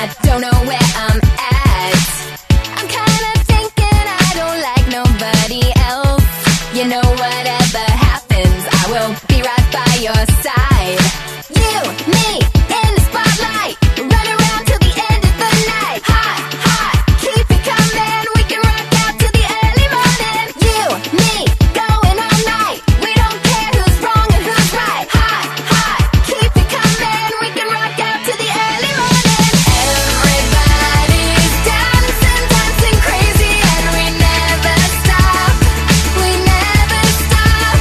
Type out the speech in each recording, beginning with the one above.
don't know where I'm at. I'm kinda thinking I don't like nobody else. You know, whatever happens, I will be right by your side. You, me, in the spotlight, run around till the end of the night. Hot, hot, keep it coming, we can rock out till the early morning. You, me, going all night, we don't care who's wrong and who's right. Hot, hot, keep it coming, we can rock out till the early morning. Everybody's dancing, dancing crazy, and we never stop. We never stop.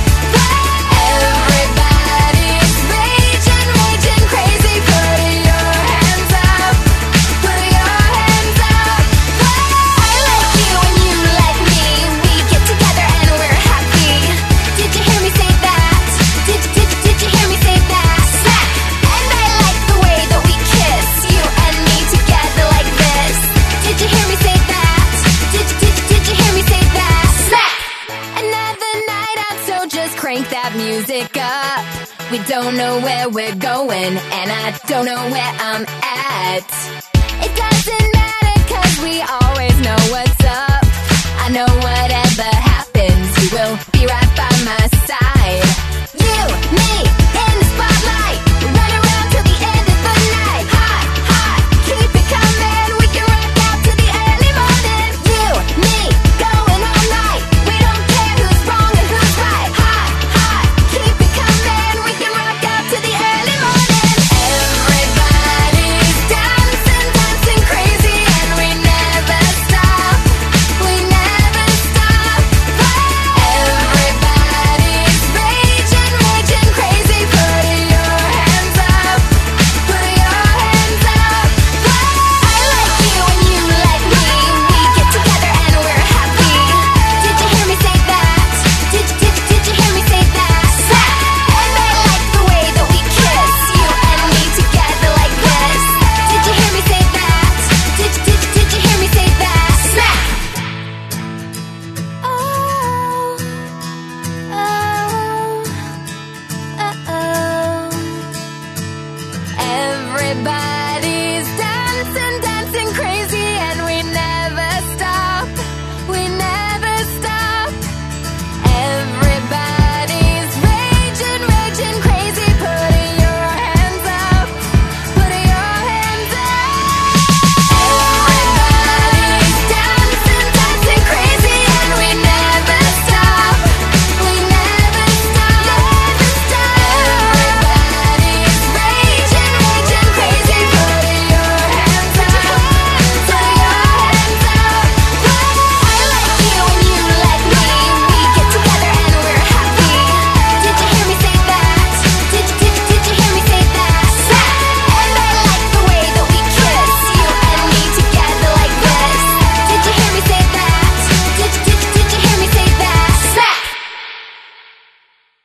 Everybody's raging, raging crazy. Put your hands up. Put your hands up. I like you and you like me. We get together and we're happy. Did you hear me say that? Did you hear me say that? Snap! And I like the way that we kiss, you and me together like this. Did you hear me say that? Did you hear me say that? Snap! Another night out, so just crank that music up. We don't know where we're going, and I don't know where I'm at. It doesn't matter.